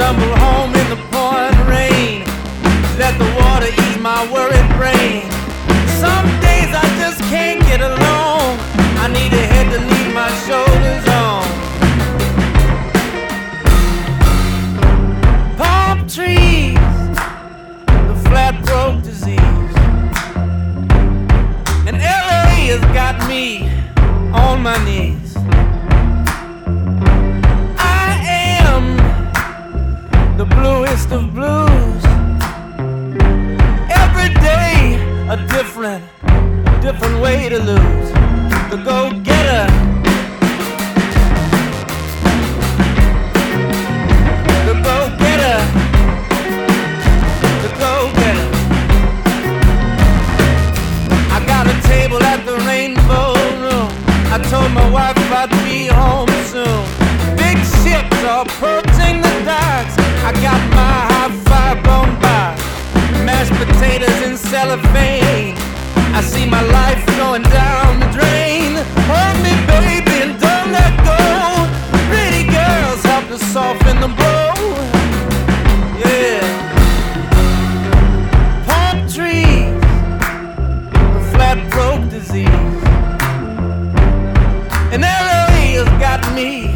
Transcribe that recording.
stumble home in the pouring rain. Let the water ease my worried brain. Some days I just can't get along. I need a head to lean my shoulders on. Palm trees, the flat broke disease, and LA has got me on my knees. I am the bluest of blues. Every day a different way to lose. The go-getter, the go-getter, the go-getter. I got a table at the Rainbow Room. I told my wife I'd be home soon. Big ships are approaching the docks. I got my high-five bone box, mashed potatoes in cellophane. I see my life going down the drain. Hold me, baby, and don't let go. Pretty girls help to soften the blow. Yeah. Palm trees, the flat broke disease, and LA has got me